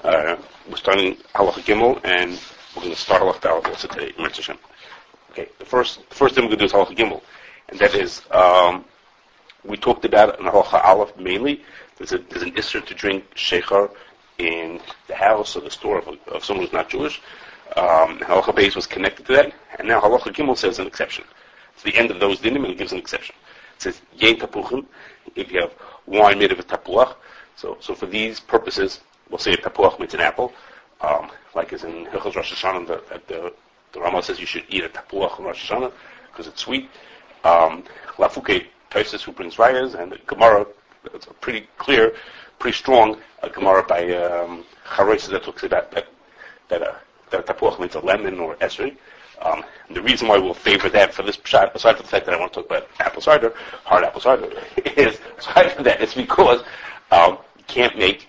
We're starting Halacha Gimel, and we're going to start off the also today. Okay, the first thing we're going to do is Halacha Gimel, and that is we talked about in Halacha Aleph mainly. There's an issur to drink sheikhar in the house or the store of someone who's not Jewish. Halacha Beis was connected to that, and now Halacha Gimel says an exception. It's the end of those dinim, and it gives an exception. It says Yein Tapuchim, if you have wine made of a tapuach. So for these purposes, we'll say a tapuach means an apple, like as in Hilchos Rosh Hashanah, the Rama says you should eat a tapuach on Rosh Hashanah because it's sweet. Lafuke Tosis, who brings rayas, and the Gemara, it's a pretty clear, pretty strong Gemara by Charois that talks about that a tapuach means a lemon or esrei. The reason why we'll favor that for this shot, aside from the fact that I want to talk about apple cider, hard apple cider, is aside from that, it's because you can't make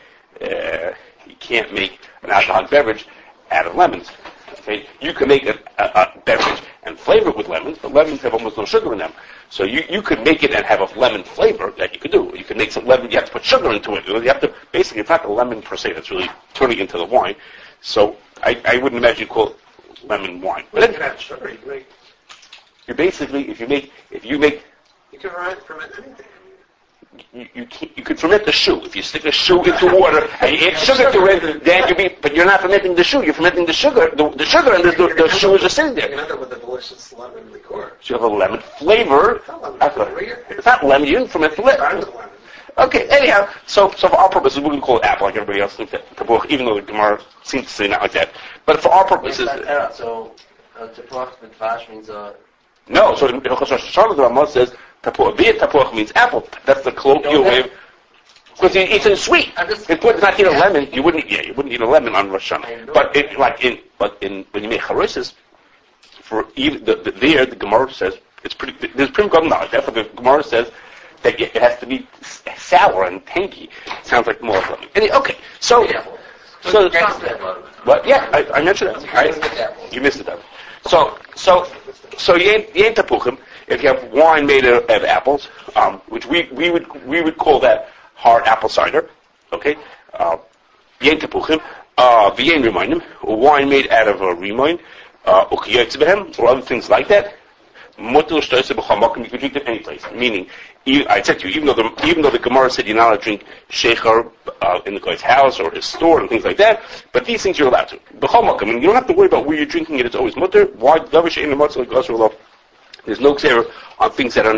an alcoholic beverage out of lemons. Okay, you can make a beverage and flavor it with lemons, but lemons have almost no sugar in them. So you could make it and have a lemon flavor that you could do. You can make some lemon. You have to put sugar into it. You have to basically. It's not the lemon per se that's really turning into the wine. So I wouldn't imagine you call it lemon wine. But you can add sugar. You basically, if you make, you can ferment anything. You could ferment the shoe. If you stick a shoe into water and you add sugar to it, then but you're not fermenting the shoe. You're fermenting the sugar, the sugar, and the shoe is just sitting there. You end up with a delicious lemon liqueur. So you have a lemon flavor. It's not lemon. You didn't ferment the lemon. Okay, anyhow, so for our purposes, we're going to call it apple, like everybody else thinks that tapuach, even though the Gemara seems to say not like that. But for our purposes... So, tapuach b'dvash means... No, so in Hilchos Rosh Hashanah, the Ramah says, tapuach means apple. That's the colloquial way. Because it's in sweet. It's not eat a lemon. You wouldn't eat a lemon on Rosh Hashanah. But when you make charosis, for even the Gemara says, there's pretty good knowledge. Therefore, the Gemara says, that it has to be sour and tangy. It sounds like more of lemon. Okay, so what? Yeah, I mentioned that. You missed it. So you ain't tapuchim if you have wine made of apples, which we would call that hard apple cider. Okay, you ain't tapuchim. V'yein rimayim, or wine made out of a rimayin, or other things like that. You can drink it any place. Meaning, I said to you, even though the Gemara said you're not allowed to drink sheikhar in the guy's house or his store and things like that, but these things you're allowed to. I mean, you don't have to worry about where you're drinking it. It's always mutter. Why? There's no xer on things that are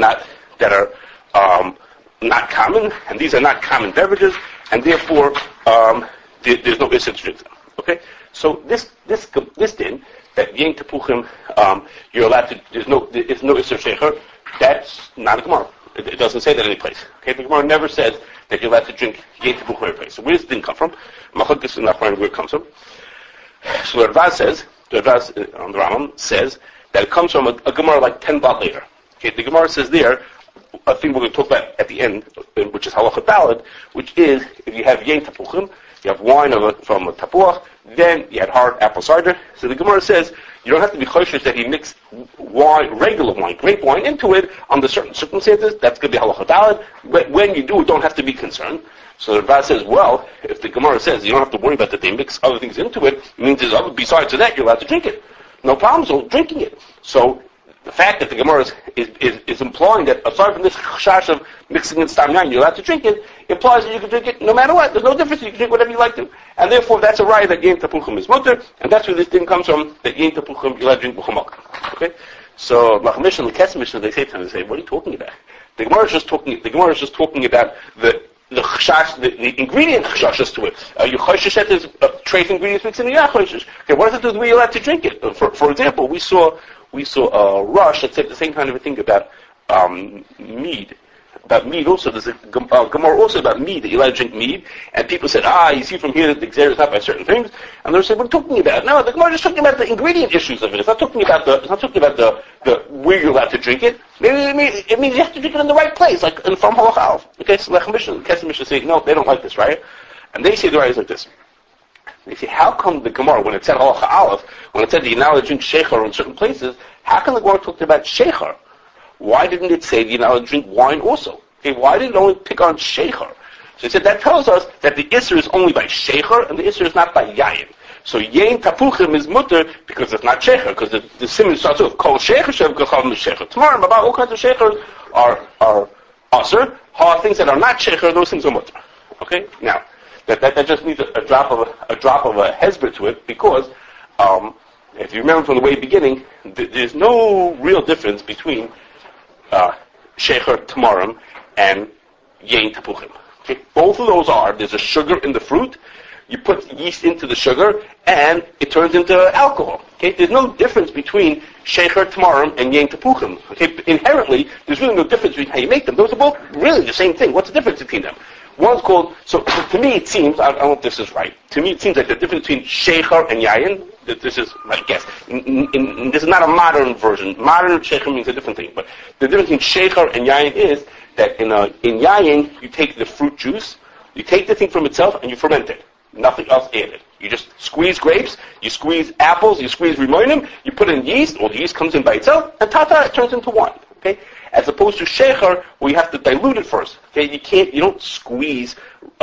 not common, and these are not common beverages, and therefore there's no issue to drink them. Okay, so this din that Yein Tapuchim, you're allowed to. There's no issur sheikhar. That's not a Gemara. It doesn't say that any place. Okay, the Gemara never says that you're allowed to drink Yein Tapuchim every place. So where does this thing come from? Machlokes in Nachman where it comes from. So the Ravad on the Rambam says that it comes from a Gemara like 10 blot later. Okay, the Gemara says there a thing we're going to talk about at the end, which is halacha daled, which is if you have Yein Tapuchim, you have wine from a tapuach, then you had hard apple cider. So the Gemara says you don't have to be choshesh that he mixed wine, regular wine, grape wine, into it under certain circumstances. That's going to be halacha daled. When you do, don't have to be concerned. So the Ravad says, well, if the Gemara says you don't have to worry about that they mix other things into it, it means there's other, besides that, you're allowed to drink it. No problems with drinking it. So the fact that the Gemara is implying that aside from this chash of mixing in stam yain, you're allowed to drink it, implies that you can drink it no matter what. There's no difference. You can drink whatever you like to. And therefore, that's a raya that Yein Tapuchim is mutter, and that's where this thing comes from, that Yein Tapuchim, you're allowed to drink b'chamak. Okay? So, Lachmish and Lekes Mishnah, they say to him, they say, what are you talking about? The Gemara is just talking about the chash, the ingredient chashas to it. You choshesh that there's trace ingredients mixed in the choshesh. Okay, what does it do to where you're allowed to drink it? For example, we saw a Rush that said the same kind of a thing about mead. About mead also, there's a Gemara also about mead, that you're allowed to drink mead, and people said, you see from here that the Xer is not by certain things, and they said, what are you talking about? No, the Gemara is just talking about the ingredient issues of it. It's not talking about the where you're allowed to drink it. It means you have to drink it in the right place, like from Halach Aleph. Okay, so Lech Mishnah, the Kesem Mishnah say, no, they don't like this, right? And they say the right is like this. They say, how come the Gemara, when it said Halacha Aleph, when it said that you're not allowed to drink sheikhar in certain places, how come the Gemara talked about sheikhar? Why didn't it say that you're not allowed to drink wine also? Okay, why did it only pick on sheikhar? So he said that tells us that the Isser is only by Shecher, and the Isser is not by Yayin. So Yain Tapuchim is mutter because it's not Shecher, because the simon starts with Kol Shecher Shev Gachavim Shecher. Tomorrow, about all kinds of Shechers are Aser. Things that are not Shecher, those things are mutter. Okay? Now, that just needs a drop of a hezbollah to it, because if you remember from the way beginning, there's no real difference between Shecher Tamarim and Yain Tapuchim. Okay? Both of those there's a sugar in the fruit, you put yeast into the sugar, and it turns into alcohol. Okay? There's no difference between Shecher Tamarim and Yain Tapuchim. Okay? Inherently, there's really no difference between how you make them. Those are both really the same thing. What's the difference between them? One's called, so to me it seems, I don't know if this is right, to me it seems like the difference between Shecher and Yayin, this is my guess, this is not a modern version. Modern Shecher means a different thing, but the difference between Shecher and Yayin is that in Yayin, you take the fruit juice, you take the thing from itself, and you ferment it. Nothing else added. You just squeeze grapes, you squeeze apples, you squeeze rimonim, you put in yeast, or the yeast comes in by itself, and it turns into wine. Okay? As opposed to Shecher, where you have to dilute it first. Okay? You don't squeeze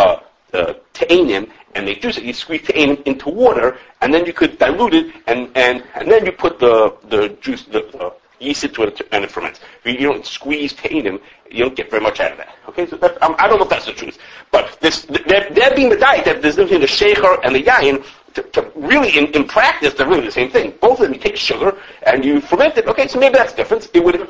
te'anim and make juice. You squeeze te'anim into water, and then you could dilute it, and then you put the juice, the yeast into it, and it ferments. If you don't squeeze te'anim, you don't get very much out of that. Okay? So I don't know if that's the truth, but there being the diet that there's difference between the Shecher and the Yayin. To really, in practice, they're really the same thing. Both of them, you take sugar and you ferment it. Okay, so maybe that's the difference. It would.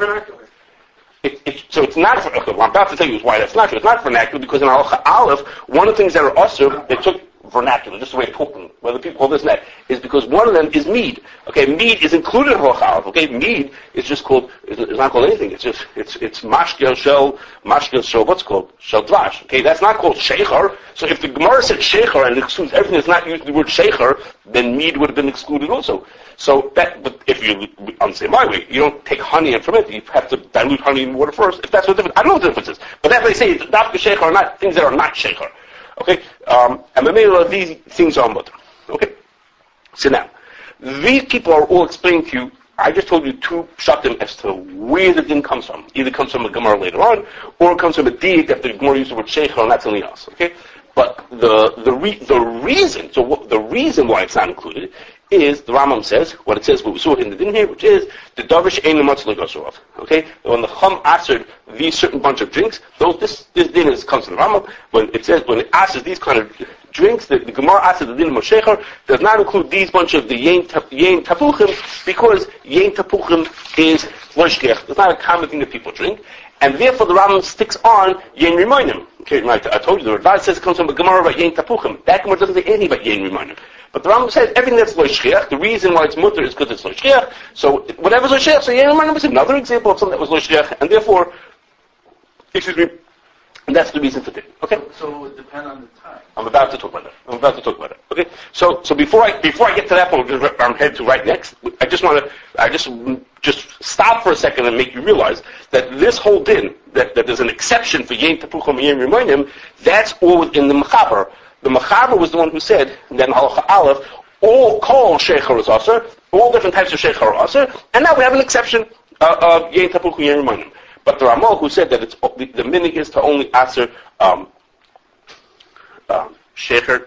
So it's not. Okay, what I'm about to tell you is why that's not true. It's not vernacular because in Halacha Aleph, one of the things that are usher, they took vernacular, just the way of talking, whether people call this and that, is because one of them is mead. Okay, mead is included in Halacha Aleph. Okay, mead is just called. It's not called anything. It's just it's mashkel shel what's called shel dvash. Okay, that's not called shecher. So if the Gemara said shecher and it excludes everything that's not using the word shecher, then mead would have been excluded also. So but if you say my way, you don't take honey and ferment it. You have to dilute honey in water first. If that's what the difference, I don't know what the difference is. But that's what they say. Dafka shecher are not things that are not shecher. Okay, and the middle of these things are mutter. Okay, so now these people are all explaining to you. I just told you two pshatim as to where the din comes from. Either it comes from a Gemara later on, or it comes from a deed that the Gemara used the word shecher and not something else. Okay, but the reason why it's not included is the Rambam says what it says. What we saw in the din here, which is the davish ein matzah legosurov. Okay, when the Chum answered these certain bunch of drinks, this din comes from the Rambam. When it answers these kind of drinks, the Gemara answers the din of Moshecher does not include these bunch of the yain tapuchim because yain tapuchim is loishkech. It's not a common thing that people drink, and therefore the Rambam sticks on yain rimonim. Okay, right? I told you the Rav says it comes from the Gemara about yain tapuchim. That Gemara doesn't say anything about yain rimonim. But the Rambam says everything that's loishkech, the reason why it's mutter is because it's loishkech. So whatever's loishkech, so yain rimonim is another example of something that was loishkech, and therefore, and that's the reason for it. Okay? So it would depend on the time. I'm about to talk about that. Okay? So before I get to that point, I'm headed to right next. I just stop for a second and make you realize that this whole din, that there's an exception for Yain Tapuchim and Yain Rimonim, that's all within the Mechaber. The Mechaber was the one who said that in Halacha Aleph, all kol shecher is aser, all different types of shecher are aser, and now we have an exception of Yain Tapuchim and Yain Rimonim. But the Ramal who said that it's the minig is to only answer shecher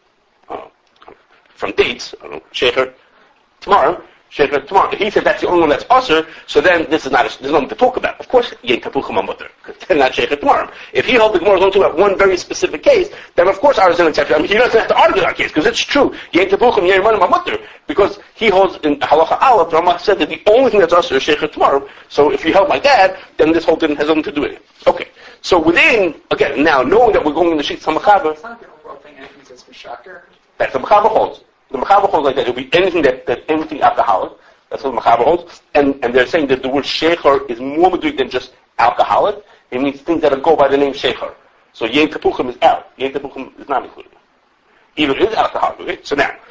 from dates, shecher tomorrow. He said that's the only one that's usher, so then there's nothing to talk about. Of course, Yain Tapuchim Mutter, because they're not shecher tomorrow. If he held the Gemara only about one very specific case, then of course ours is an exception. I mean, he doesn't have to argue that case, because it's true. Yain Tapuchim, Yain Rimonim Mutter, because he holds in Halacha Aleph, Ramah said that the only thing that's usher is shecher tomorrow. So if he held like that, then this whole thing has nothing to do with it. Okay. So again, now knowing that we're going in the Sheikh Samachaber, it's not the overall thing, anything that's Meshaker. That's the Mechaber holds. The Mechaber holds like that. It will be anything anything alcoholic. That's what the Mechaber holds. And they're saying that the word shecher is more meduik than just alcoholic. It means things that go by the name shecher. So Yain Tapuchim is out. Yain Tapuchim is not included. Even it is alcoholic. Okay?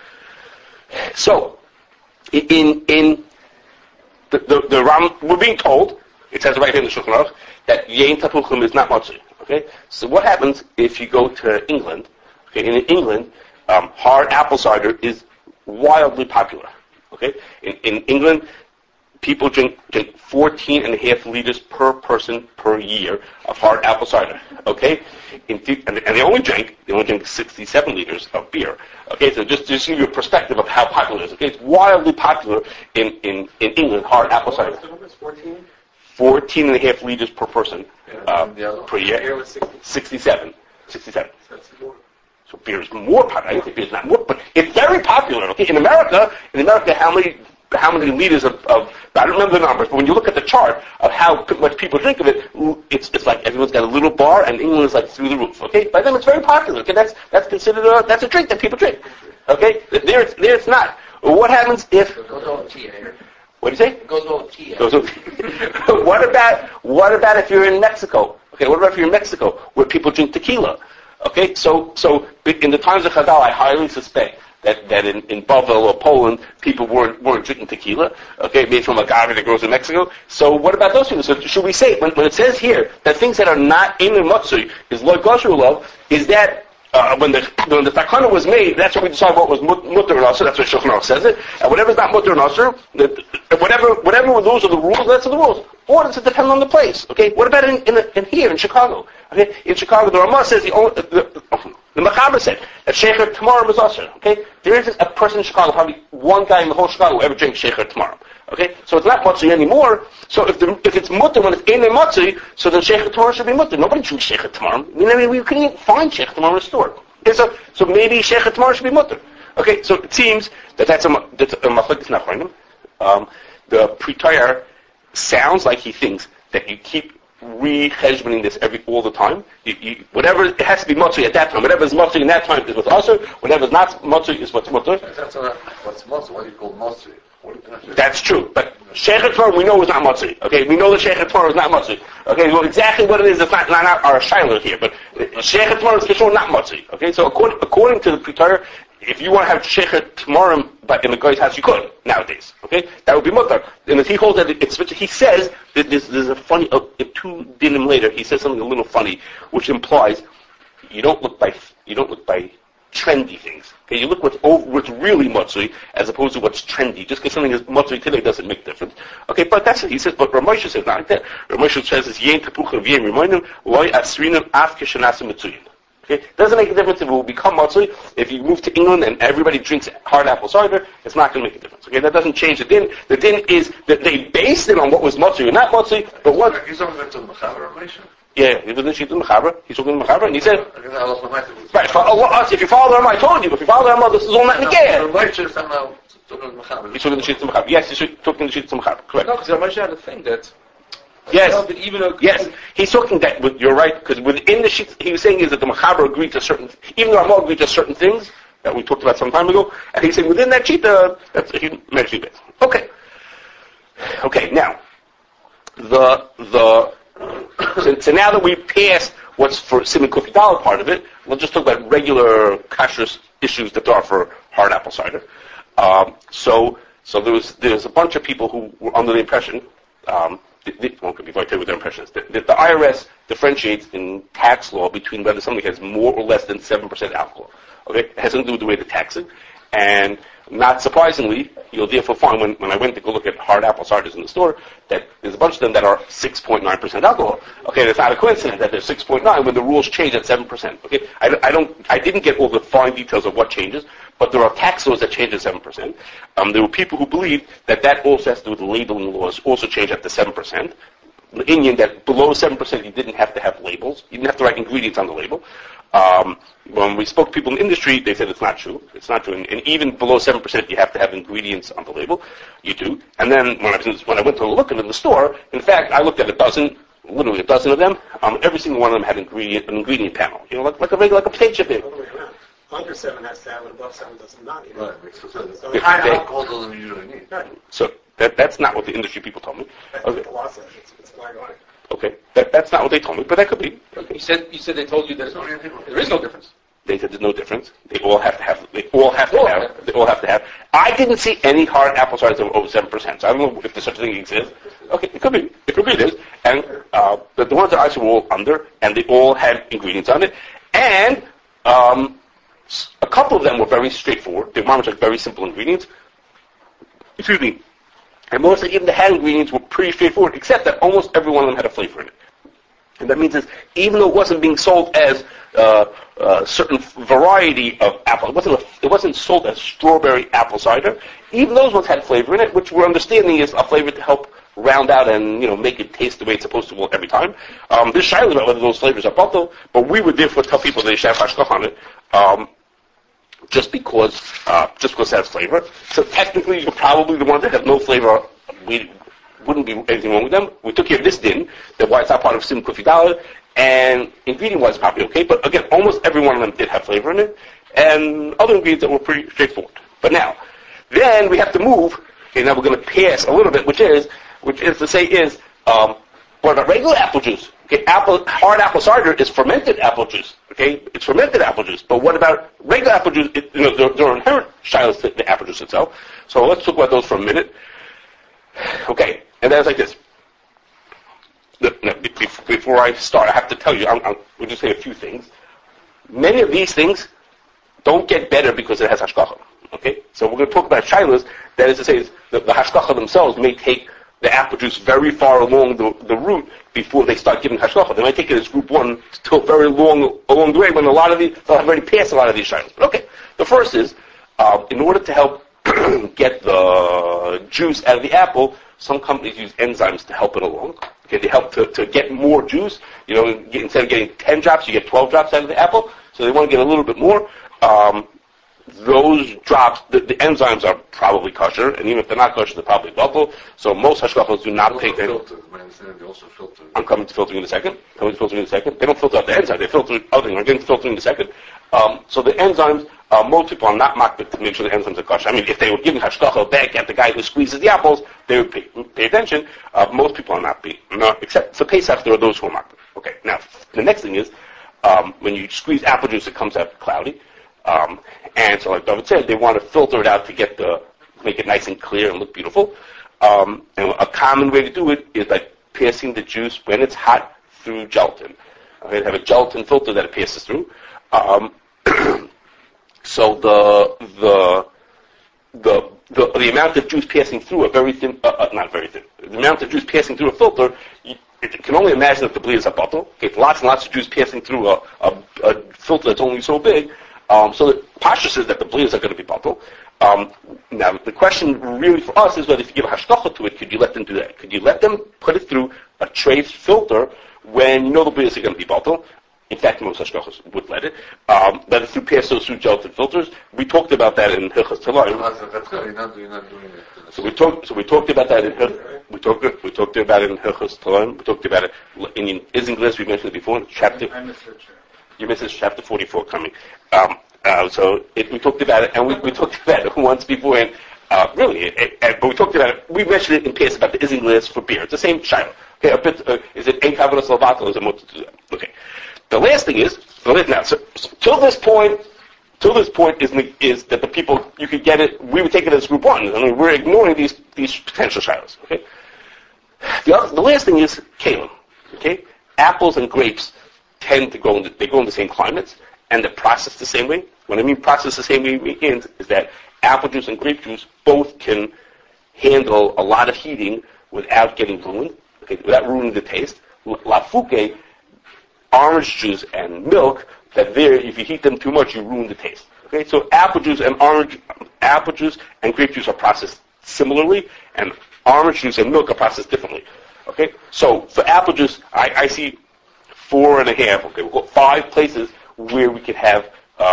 So in the Ram, we're being told, it says right here in the Shulchan Aruch, that Yain Tapuchim is not matzah. Okay? So what happens if you go to England? Okay, in England, hard apple cider is wildly popular. Okay, in England, people drink 14 and a half liters per person per year of hard apple cider. Okay, and they only drink 67 liters of beer. Okay, so just to give you a perspective of how popular it is. Okay, it's wildly popular in England, hard apple cider. 14 and a half liters per person per year. Beer was 67. That's more. So beer is more popular. I don't think beer is not more, but it's very popular. Okay, in America, how many liters of I don't remember the numbers, but when you look at the chart of how much people drink of it, it's like everyone's got a little bar, and England is like through the roof. Okay, by them it's very popular. Okay, that's considered that's a drink that people drink. Okay, there it's not. What happens if? It goes over tea here. What do you say? It goes over tea. What about if you're in Mexico? Okay, what about if you're in Mexico where people drink tequila? Okay, so in the times of Chazal, I highly suspect that in Bavel or Poland, people weren't drinking tequila, okay, made from agave that grows in Mexico. So what about those people? So should we say, when it says here that things that are not in the matzui is lo gosher love, is that when the takana was made, that's when we decide what was mutter and asur. That's what Shulchan Aruch says it. And whatever's not mutter and asur, whatever those are the rules, that's the rules. Or does it depend on the place? Okay, what about in here in Chicago? Okay, in Chicago, the Ramah says the Mechaber said that Shecher Tamarim is asur. Okay, there isn't a person in Chicago, probably one guy in the whole Chicago who ever drinks Shecher Tamarim. Okay, so it's not matzui anymore. So if it's mutter when it's in a matzui, so then Shecher Tamarim should be mutter. Nobody drinks Shecher Tamarim. I mean, we couldn't even find Shecher Tamarim in the store. Okay, so maybe Shecher Tamarim should be mutter. Okay, so it seems that's a machlokes nachronim. The Pritayar sounds like he thinks that you keep re-cheshboning this all the time. Whatever, it has to be matzui at that time. Whatever is matzui in that time is what's asur. Whatever is not matzui is what's mutter. That's what's matzui. What do you call matzui? That's true. But Shecher Tamarim we know is not matzui. Okay, we know that Shecher Tamarim is not matzui. Okay, well exactly what it is not our shiloh here. But Shecher Tamarim is for sure not matzui. Okay, so according to the Pritayar, if you want to have Shecher Tamarim but in the guy's house, you could nowadays. Okay, that would be mutter. And if he holds that he says that there's a funny. Two dinim later, he says something a little funny, which implies you don't look by trendy things. Okay, you look what's really matzui as opposed to what's trendy. Just because something is matzui today doesn't make difference. Okay, but that's it. He says, but Ramosha says not like that. Ramosha says it's yen tepucha v'yen reminder loy asrinim af kishanasa mitzuyin. Okay, doesn't make a difference if it will become matzui. If you move to England and everybody drinks hard apple cider, it's not going to make a difference. Okay, that doesn't change the din. The din is that they based it on what was matzui or not matzui, but what. He's talking about the Mechaber Ramosha. Yeah, he was in the Shita Mechaber. He's talking to Mechaber, and he said, right, if you follow the Ramah, I told you, if you follow the Ramah, this is all not negayah. Ramosha is somehow talking to Mechaber. He's talking to the Shita Mechaber. Yes, he's talking to the Shita Mechaber. Correct. No, because Ramosha had a thing that. Yes. Even yes. He's talking that. You're right, because within the Shita, he was saying is that the Mechaber agreed to certain. Even the Ramah agreed to certain things that we talked about some time ago, and he's saying within that Shita, that's he mentioned it. Okay. Okay. Now, so now that we've passed what's for Siman Kuf Yudaled part of it, we'll just talk about regular kashrus issues that there are for hard apple cider. So there's a bunch of people who were under the impression, one could be very clear with their impressions, that the IRS differentiates in tax law between whether something has more or less than 7% alcohol. Okay, it has something to do with the way they tax it, and not surprisingly, you'll therefore find when I went to go look at hard apple ciders in the store, that there's a bunch of them that are 6.9% alcohol. Okay, it's not a coincidence that they're 6.9 when the rules change at 7%. Okay, I didn't get all the fine details of what changes, but there are tax laws that change at 7%. There were people who believed that also has to do with the labeling laws, also change up to 7%. The Indian that below 7% you didn't have to have labels, you didn't have to write ingredients on the label. When we spoke to people in the industry, they said it's not true. It's not true. And even below 7%, you have to have ingredients on the label. You do. And then when I went to look at it in the store, in fact, I looked at literally a dozen of them. Every single one of them had an ingredient panel. You know, like a potato chip in. Under 7 has to have it, above 7 does not. Right. So high alcohol doesn't usually need. Right. So that's not what the industry people told me. That's what the law says. It's black and white. Okay, that's not what they told me, but that could be. Okay. You said they told you there is no difference. They said there's no difference. They all have to have. I didn't see any hard apple ciders over 7%. So I don't know if there's such a thing exists. Okay, it could be. It could be this. And the ones that I saw were all under, and they all had ingredients on it. And a couple of them were very straightforward. They were very simple ingredients. Excuse me. And mostly even the hand ingredients were pretty straightforward, except that almost every one of them had a flavor in it. And that means is, even though it wasn't being sold as a certain variety of apple, it wasn't sold as strawberry apple cider, even those ones had flavor in it, which we're understanding is a flavor to help round out and make it taste the way it's supposed to every time. This shaila about whether those flavors are batal, but we would therefore tell people they should have hashkach on it, just because it has flavor. So technically, you're probably the ones that have no flavor. We wouldn't be anything wrong with them. We took care of this din, that why it's not part of Sim Kufi Daled, and ingredient-wise probably okay, but again, almost every one of them did have flavor in it, and other ingredients that were pretty straightforward. But now, then we have to move, okay, now we're going to pass a little bit, which is to say what about regular apple juice? Okay, hard apple cider is fermented apple juice. Okay, it's fermented apple juice. But what about regular apple juice? There are inherent shilas to the apple juice itself. So let's talk about those for a minute. Okay, and that's like this. Before I start, I have to tell you, we'll just say a few things. Many of these things don't get better because it has hashgacha. Okay, so we're going to talk about shilas. That is to say, the hashgacha themselves may take the apple juice very far along the route before they start giving hashgacha. They might take it as group one till very long along the way when they'll have already passed a lot of these shilas. But okay, the first is, in order to help get the juice out of the apple, some companies use enzymes to help it along. Okay, they help to get more juice. Instead of getting 10 drops, you get 12 drops out of the apple. So they want to get a little bit more. Those drops, the enzymes are probably kosher, and even if they're not kosher, they're probably batal. So most hashgachos do not take them. They also filter. I'm coming to filtering in a second. They don't filter out the enzyme. They filter other things. I'm getting to filtering in a second. So the enzymes, most people are not makbid to make sure the enzymes are kosher. I mean, if they were giving hashgacha back at the guy who squeezes the apples, they would pay attention. Most people are not, except for Pesach, there are those who are makbid. Okay, now, the next thing is, when you squeeze apple juice, it comes out cloudy. And so, like David said, they want to filter it out to make it nice and clear and look beautiful. And a common way to do it is by passing the juice when it's hot through gelatin. Okay, they have a gelatin filter that it passes through. So the amount of juice passing through a very thin, not very thin, the amount of juice passing through a filter, it can only imagine if the bleed is a bottle. Okay, lots and lots of juice passing through a filter that's only so big. So the Pasha says that the bleeders are going to be batal. Now, the question really for us is whether if you give a hashgacha to it, could you let them do that? Could you let them put it through a trace filter when you know the bleeders are going to be batal? In fact, most hashgachas would let it. Let it through gelatin filters. We talked about that in Hilchos Telaim. So we talked about that in we talked about it in Hilchos Telaim. We talked about it in Isinglis. We mentioned it before. You missed this chapter 44 coming. We talked about it, and we talked about it once before, and but we talked about it. We mentioned it in PS about the Isinglis for beer. It's the same shiloh. Okay, a bit. Is it ein kavod salvato? Or is it more to do that? Okay. The last thing is now. So till this point is that the people you could get it. We would take it as group one. I mean, we're ignoring these potential shilohs. Okay. The last thing is kalim. Okay, apples and grapes tend to go in the same climates, and they're processed the same way. When I mean processed the same way means is that apple juice and grape juice both can handle a lot of heating without getting ruined, okay, without ruining the taste. Lafuke, orange juice and milk, if you heat them too much, you ruin the taste. Okay, so apple juice and grape juice are processed similarly, and orange juice and milk are processed differently. Okay, so for apple juice, I see 4.5, okay, we've got 5 places where we could have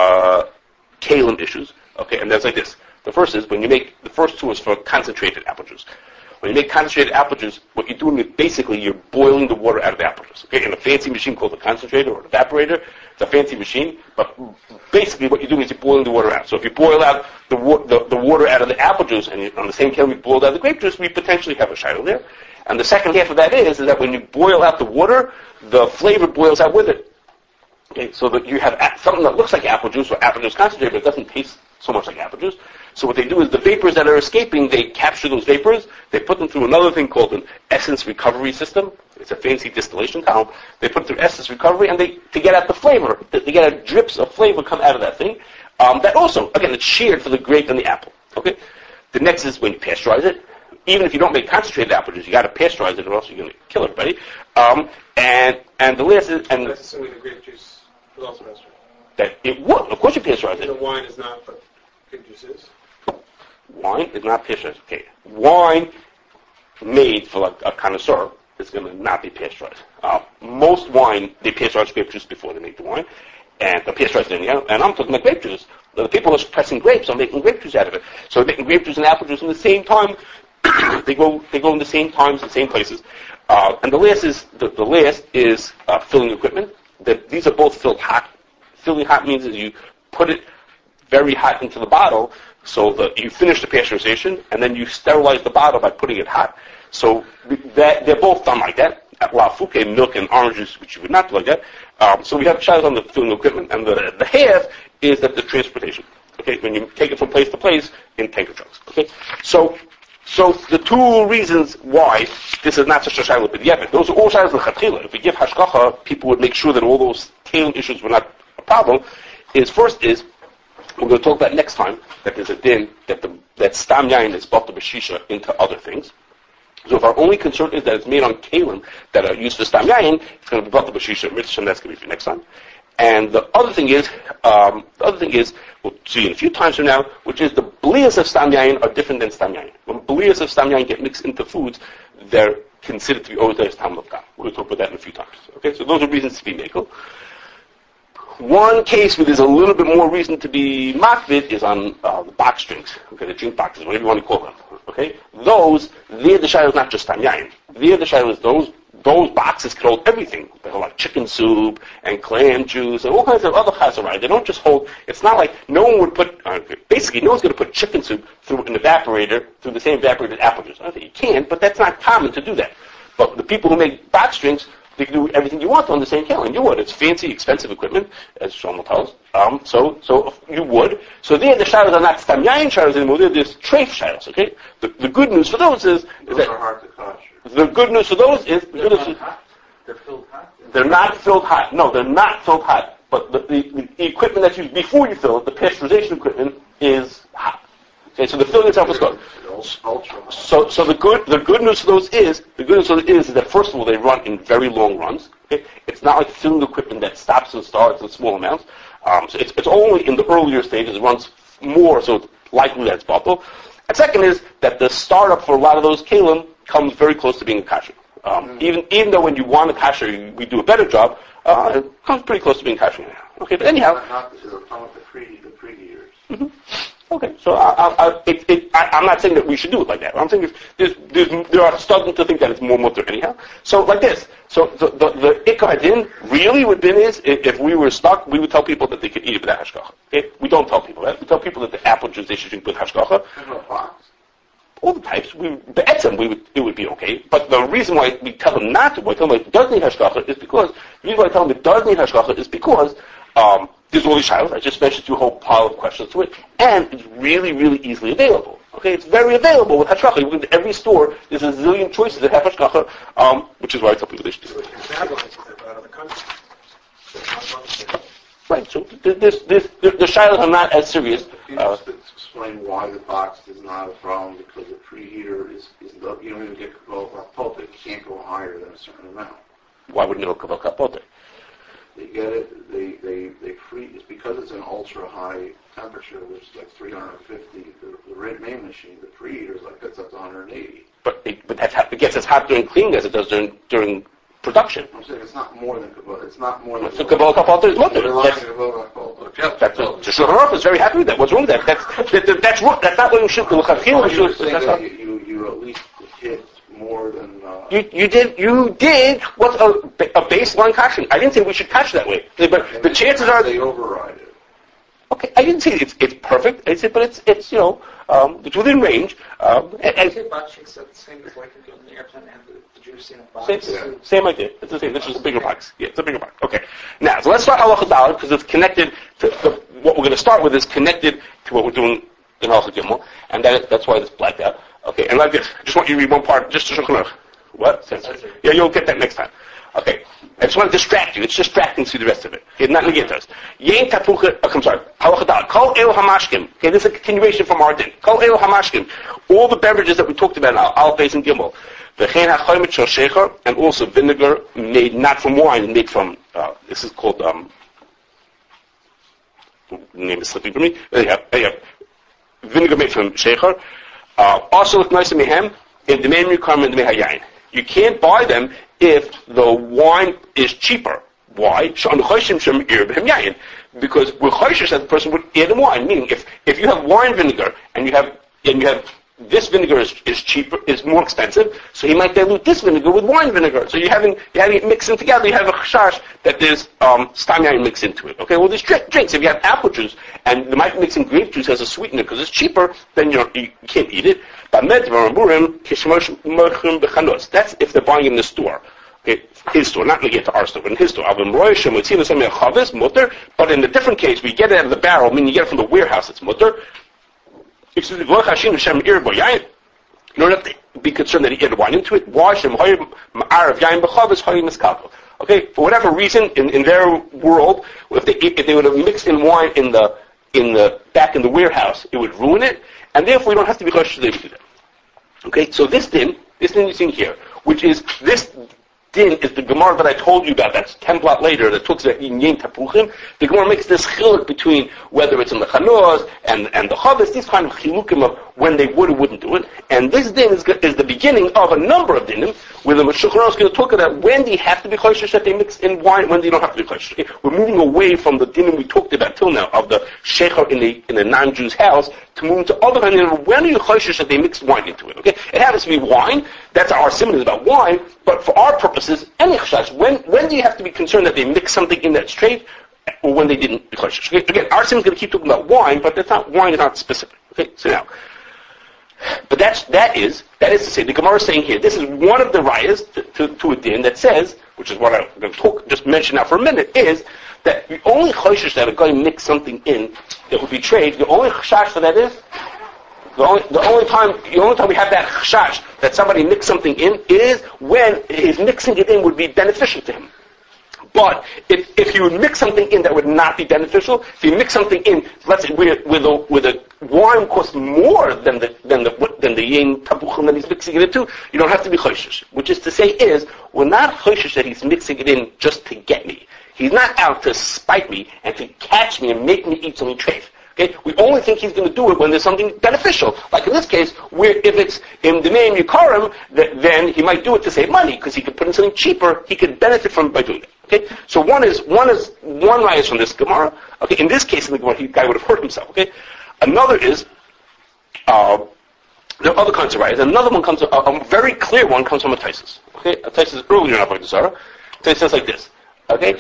kalim issues, okay, and that's like this. The first is the first 2 is for concentrated apple juice. When you make concentrated apple juice, what you're doing is basically you're boiling the water out of the apple juice, okay, in a fancy machine called a concentrator or an evaporator. It's a fancy machine, but basically what you're doing is you're boiling the water out. So if you boil out the water out of the apple juice, and on the same time we boiled out the grape juice, we potentially have a shiloh there. And the second half of that is that when you boil out the water, the flavor boils out with it. Okay, so that you have something that looks like apple juice or apple juice concentrate, but it doesn't taste so much like apple juice. So what they do is the vapors that are escaping, they capture those vapors, they put them through another thing called an essence recovery system. It's a fancy distillation column. They put it through essence recovery, and to get out the flavor, they get drips of flavor come out of that thing. That also, again, it's shared for the grape and the apple. Okay. The next is when you pasteurize it. even if you don't make concentrated apple juice, you got to pasteurize it, or else you're going to kill everybody. And the last is, and That's assuming the grape juice is also pasteurized. that it would, of course, you pasteurize And the it. wine is not, but grape juice is. Wine is not pasteurized. Okay, wine made for like a connoisseur is going to not be pasteurized. Most wine, they pasteurize grape juice before they make the wine, and they pasteurize it anyhow. And I'm talking about grape juice. The people who are pressing grapes are making grape juice out of it. So they're making grape juice and apple juice in the same time. they go in the same times, the same places. And the last is filling equipment. These are both filled hot. Filling hot means that you put it very hot into the bottle, so that you finish the pasteurization, and then you sterilize the bottle by putting it hot. So they're both done like that. La Fouquet, milk and orange juice, which you would not do like that. So we have shadows on the filling equipment, and the half is that the transportation. Okay, when you take it from place to place in tanker trucks. Okay, so the two reasons why this is not such a shayla b'diavad, those are all shaylas l'chatchila. If we give hashgacha, people would make sure that all those tailing issues were not a problem. First is we're going to talk about next time that there's a din that stam yain is bought the b'shisha into other things. So if our only concern is that it's made on kalim that are used for stam yain, it's going to be bought the b'shisha mitzvah, and that's going to be for next time. And the other thing is, we'll see in a few times from now, which is the blias of stam yain are different than stam yain. When blias of stam yain get mixed into foods, they're considered to be always as tam lefka. We'll talk about that in a few times. Okay, so those are reasons to be mekel. One case where there's a little bit more reason to be makvid is on the box drinks, okay, the drink boxes, whatever you want to call them. Okay, they're the shayla is not just tam yain. They're the shayla is those boxes can hold everything. They hold like chicken soup and clam juice and all kinds of other chazarai. They don't just hold. It's not like no one would put. Basically, no one's going to put chicken soup through an evaporator through the same evaporated apple juice. I think you can, but that's not common to do that. But the people who make box drinks, they can do everything you want on the same kettle, and you would. It's fancy, expensive equipment, as Shlomo tells. So you would. So there, the shaylas are not stam yain shaylas anymore. They're just treif shaylas. Okay. The good news for those is that are hard to kosher. the good news for those is They're filled hot. they're not filled hot. No, they're not filled hot. But the equipment that's used before you fill it, the pasteurization equipment, is hot. Okay, so the filling itself is good. So the good news for those is that first of all they run in very long runs. Okay? It's not like filling equipment that stops and starts in small amounts. So it's only in the earlier stages it runs more, so it's likely that it's bottled. And second is that the startup for a lot of those kalim comes very close to being a kasher. Even though when you want a kasher, we do a better job, it comes pretty close to being kasher now. Okay, but anyhow. Not the pre-heaters. Mm-hmm. Okay, so I'm not saying that we should do it like that. I'm saying there are starting to think that it's more mutter anyhow. So like this. So the ikar din really would been is if we were stuck, we would tell people that they could eat it without hashgacha. Okay? We don't tell people that. We tell people that the apple juice they should drink with hashgacha. All the types, the etzem, it would be okay. But the reason why we tell them not to, why we tell them it does need hashgacha, is because the reason why I tell them it does need hashgacha is because there's all these shilas. I just mentioned you a whole pile of questions to it, and it's really, really easily available. Okay, it's very available with hashgacha. You go into every store. There's a zillion choices that have hashgacha, which is why I tell people they should do it. Out of the country. Right. So the shilas are not as serious. Can you just explain why the box is not a problem? Because the preheater is you don't even get kabbalah kapote. It can't go higher than a certain amount. Why wouldn't it go kabbalah kapote? They get it. They free. It's because it's an ultra high temperature, which is like 350. The red main machine, the preheater, is like that's up to 180. But it gets as hot during cleaning as it does during production. I'm saying it's not more than kabbalah. It's not more than. So kabbalah kapote is mutter. That's the Shulchan Aruch is very happy with that. What's wrong with that? That's wrong. That's not what you should do. You at least hit more than. You did what's a baseline caution. I didn't say we should catch that way, but the chances are they override it. Okay, I didn't say it's perfect. I said, but it's it's within range. I say box drinks are the same as like if you're in the airplane and the juice in a box. Same idea. It's the same. This is a bigger box. Yeah, it's a bigger box. Okay. Now, so let's start halacha daled because it's connected to what we're going to start with is connected to what we're doing in halacha gimel, and that's why it's blacked out. Okay, and like this, I just want you to read one part, just to Shulchan Aruch. What? Yeah, you'll get that next time. Okay. I just want to distract you. It's distracting to the rest of it. Okay, not negatas. Yein tapucha. I'm sorry. Halacha daled. Kol elu hamashkim. Okay, this is a continuation from our din. Kol elu hamashkim. all the beverages that we talked about, Al Beis and Gimel, v'chein ha'chomet shel shecher, and also vinegar made not from wine, made from this is called the name is slipping from me. Vinegar made from shecher. Also with nice mehem in the main requirement in the mehayayin. You can't buy them if the wine is cheaper. Why? Because we're choishish that the person would add in wine. Meaning, if you have wine vinegar and you have this vinegar is cheaper, is more expensive, so he might dilute this vinegar with wine vinegar. So you're having it mixed in together. You have a chashash that there's stam yayin mixed into it. Okay, well there's drinks. If you have apple juice and they might mix in grape juice as a sweetener because it's cheaper, then you can't eat it. That's if they're buying in the store. Okay, his store, not get to our store, but in his store. But in the different case, we get it out of the barrel, meaning you get it from the warehouse, it's mutter. You don't have to be concerned that he added wine into it. Okay, for whatever reason, in their world, if they would have mixed in wine in the back in the warehouse, it would ruin it, and therefore you don't have to be cautious to do that. Okay, so this din you're seeing here, which is this din is the Gemara that I told you about. That's 10 blot later that talks about Yinyin Tapuchim. The Gemara makes this chiluk between whether it's in the Chanos and the Chavis, these kind of chilukim of when they would or wouldn't do it. And this din is the beginning of a number of dinim, where the Shulchan is going to talk about when do you have to be choishish that they mix in wine, when do you don't have to be choishish. Okay? We're moving away from the dinim we talked about till now of the shecher in a non-Jew's house to move to other dinim. When are you choishish that they mix wine into it? Okay, it happens to be wine. That's our simon is about wine. But for our purposes, any chashash, when do you have to be concerned that they mix something in that straight, or when they didn't be chashash? Okay? Again, our simon is going to keep talking about wine, but wine is not specific. Okay, so now, but that is to say, the Gemara is saying here, this is one of the rayas to a din that says, which is what I'm going to just mention now for a minute, is that the only chashash that a guy mix something in that would be trade, the only chashash for that is. The only time we have that chashash that somebody mixed something in is when his mixing it in would be beneficial to him. But if you would mix something in that would not be beneficial, if you mix something in, let's say with a wine costs more than the yin tabuchim that he's mixing it into, you don't have to be choishish. Which is to say we're not choishish that he's mixing it in just to get me. He's not out to spite me and to catch me and make me eat something treif. Okay, we only think he's going to do it when there's something beneficial. Like in this case, where if it's in the name Yukarim, then he might do it to save money because he could put in something cheaper. He could benefit from it by doing it. Okay, so one raya is from this Gemara. Okay, in this case, in the Gemara, the guy would have hurt himself. Okay, another is there are other kinds of rayas. Another one comes, a very clear one comes from a Taisus. Okay, a Taisus earlier in Avodah Zarah. It says like this. Okay.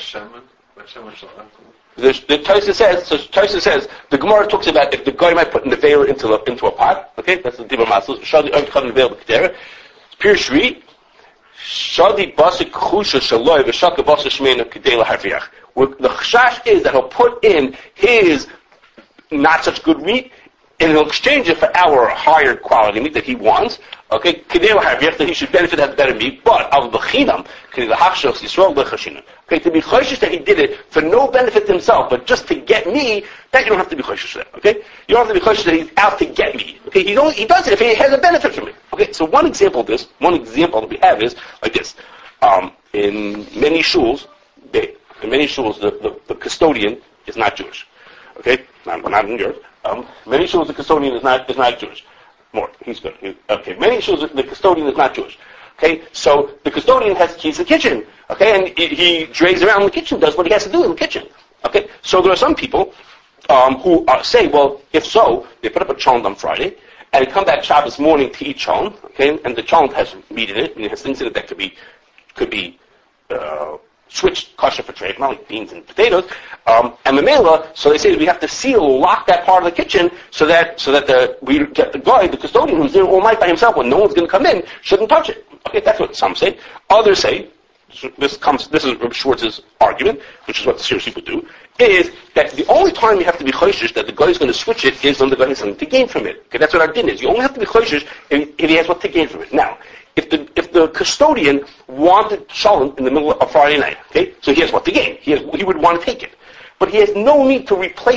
The Tosha says the Gemara talks about if the guy might put in the veil into a pot. Okay, that's the Dibur Masos. Shadi Oim veil b'kedera. It's pure shri. Shadi basik chusha shaloi v'shaka basik shmeina kedei laharviach. The chashash is that he'll put in his not such good meat and he'll exchange it for our higher quality meat that he wants. Okay, kedei laharviach, that he should benefit at better meat, but al b'chinam kedei lahachshach yisrael b'chashina. Okay, to be choishish that he did it for no benefit to himself, but just to get me, that you don't have to be choishish for that. Okay, you don't have to be choishish that he's out to get me. Okay, he does it if he has a benefit from it. Okay, so one example that we have is like this. In many shuls, the custodian is not Jewish. Okay, not in yours. Many shuls, the custodian is not Jewish. More, he's good. Many shuls, the custodian is not Jewish. Okay, so the custodian has keys to the kitchen. Okay, and he drags around the kitchen, does what he has to do in the kitchen. Okay, so there are some people who say, well, if so, they put up a cholent on Friday, and they come back Shabbos morning to eat cholent. Okay, and the cholent has meat in it, and it has things in it that could be switched kosher for trade, not like beans and potatoes. And the mela, so they say we have to lock that part of the kitchen so that we get the guy, the custodian who's there all night by himself when no one's going to come in, shouldn't touch it. Okay, that's what some say. Others say, this is Reb Schwartz's argument, which is what the serious people do, is that the only time you have to be choishish that the guy is going to switch it is when the guy has something to gain from it. Okay, that's what our din is. You only have to be choishish if he has what to gain from it. Now, if the custodian wanted shalom in the middle of Friday night, okay, so he has what to gain. He would want to take it. But he has no need to replace it.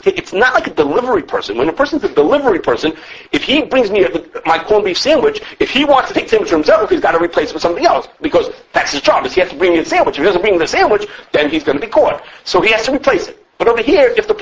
Okay, it's not like a delivery person. When a person's a delivery person, if he brings me my corned beef sandwich, if he wants to take the sandwich for himself, he's got to replace it with something else, because that's his job, is he has to bring me the sandwich. If he doesn't bring me the sandwich, then he's going to be caught. So he has to replace it. But over here, if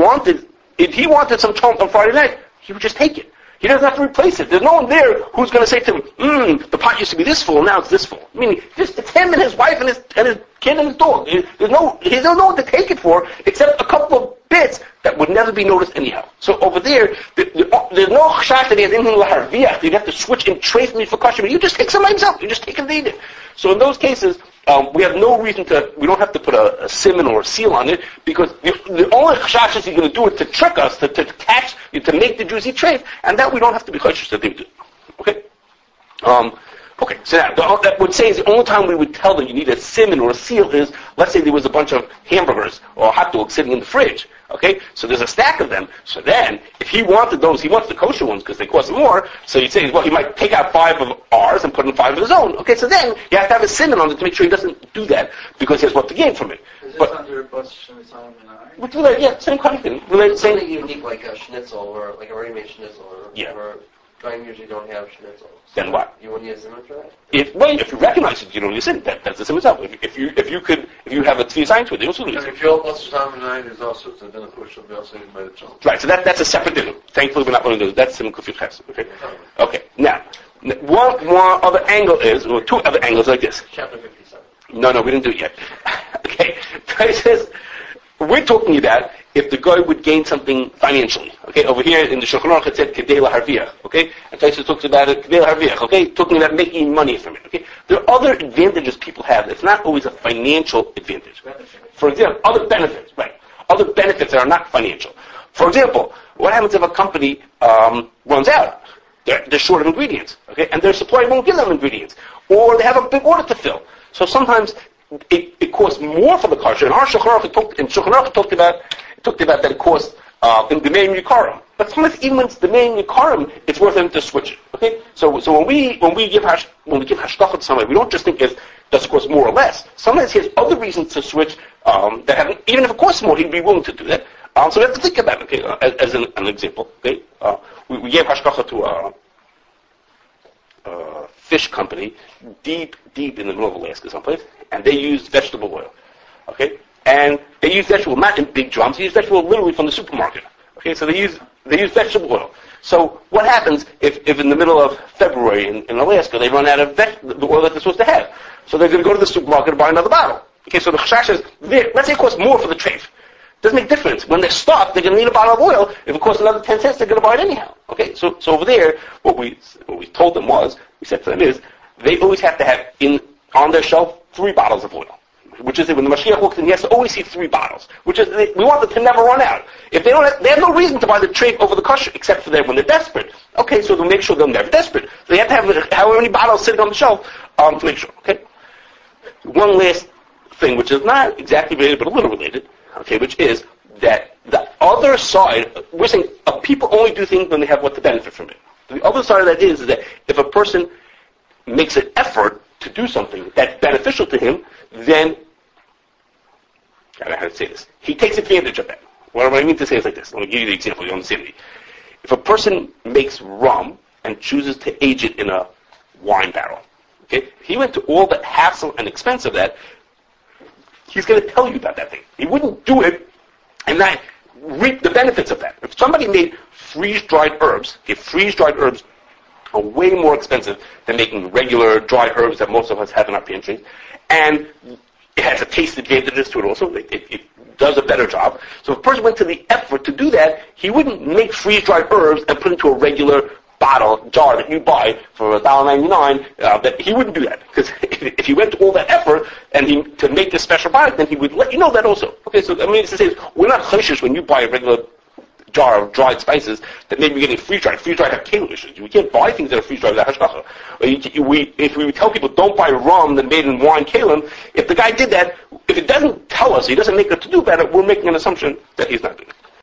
he wanted some chomp on Friday night, he would just take it. He doesn't have to replace it. There's no one there who's going to say to him, the pot used to be this full, now it's this full. I mean, it's him and his wife and his kid and his dog. He doesn't know what to take it for, except a couple of bits that would never be noticed anyhow. So over there, there's no chashash that he has anything laharviach. You'd have to switch and trace me for kosher. You just take some by himself. You just take it and eat it. So in those cases, we have no reason we don't have to put a simon or a seal on it, because the only chashash he's going to do it to trick us, to catch, to make the Jews eat treif, and that we don't have to be chashish that they do. Okay? Okay, so that would say is the only time we would tell them you need a simon or a seal is, let's say there was a bunch of hamburgers or hot dogs sitting in the fridge. Okay, so there's a stack of them. So then, if he wanted those, he wants the kosher ones because they cost more. So you'd say, well, he might take out 5 of ours and put in 5 of his own. Okay, so then you have to have a simon on it to make sure he doesn't do that because he has what to gain from it. Is this under Bus Shemitzayim and I? But related, yeah, same kind of thing. Related, same. Something unique like a schnitzel or like a ready-made schnitzel or I usually don't have schnitzel. Then what? You wouldn't need a simon for that? If you recognize it, you don't use it. That's the same itself. If you have a tzvi science with it, you also use And it. if your Bus Shemitzayim is also, then of course you'll be also by the children. Right. So that's a separate dinner. Thankfully, we're not going to do that. That's Simon Kufit Ches. Okay. Okay. Now, one more other angle is, or 2 other angles like this. Chapter 57. No, we didn't do it yet. Okay. It says, we're talking about if the guy would gain something financially. Okay, over here in the Shulchan Aruch it said Kedei laharviach. Okay, and Tosfos talks about it Kedei laharviach. Okay, talking about making money from it. Okay, there are other advantages people have. It's not always a financial advantage. For example, other benefits. Right, other benefits that are not financial. For example, what happens if a company runs out? They're short of ingredients. Okay, and their supplier won't give them ingredients, or they have a big order to fill. So sometimes it costs more for the kosher. In our Shulchan Aruch talked about that it costs in the main Yikarim. But sometimes even when it's the main Yikarim, it's worth them to switch it. Okay? So when we give hashgacha to somebody, we don't just think does it cost more or less. Sometimes he has other reasons to switch even if it costs more, he'd be willing to do that. So we have to think about it, okay, as an example. Okay? We gave hashgacha to a fish company deep in the middle of Alaska someplace, and they used vegetable oil. Okay? And they use vegetable, not in big drums, they use vegetable literally from the supermarket. Okay, so they use vegetable oil. So what happens if in the middle of February in Alaska they run out of the oil that they're supposed to have? So they're going to go to the supermarket and buy another bottle. Okay, so the chashash is, let's say it costs more for the treif. Doesn't make difference. When they're stuck, they're going to need a bottle of oil. If it costs another 10 cents, they're going to buy it anyhow. Okay, so over there, what we told them we said to them is, they always have to have on their shelf 3 bottles of oil. Which is that when the Mashiach walks in, he has to always see 3 bottles. Which is, we want them to never run out. If they have no reason to buy the treif over the kosher, except for when they're desperate. Okay, so they'll make sure they're never desperate. So they have to have however many bottles sitting on the shelf, to make sure. Okay? One last thing, which is not exactly related, but a little related, okay, which is that the other side, we're saying people only do things when they have what to benefit from it. The other side of that is that if a person makes an effort to do something that's beneficial to him, then I don't know how to say this. He takes advantage of that. What I mean to say is like this. Let me give you the example. You understand me. If a person makes rum and chooses to age it in a wine barrel, okay, he went to all the hassle and expense of that, he's going to tell you about that thing. He wouldn't do it and not reap the benefits of that. If somebody made freeze-dried herbs, freeze-dried herbs are way more expensive than making regular dry herbs that most of us have in our pantries, and it has a taste advantages to it also. It does a better job. So if a person went to the effort to do that, he wouldn't make freeze-dried herbs and put into a regular jar that you buy for $1.99. He wouldn't do that. Because if he went to all that effort to make this special product, then he would let you know that also. Okay, so I mean, it's to say, we're not choshish when you buy a regular jar of dried spices that maybe you're getting freeze-dried. Freeze-dried have kale issues. We can't buy things that are freeze-dried without hashgacha. If we would tell people don't buy rum that made in wine kalim, if the guy did that, if it doesn't tell us, he doesn't make a to-do about it, we're making an assumption that he's not doing it.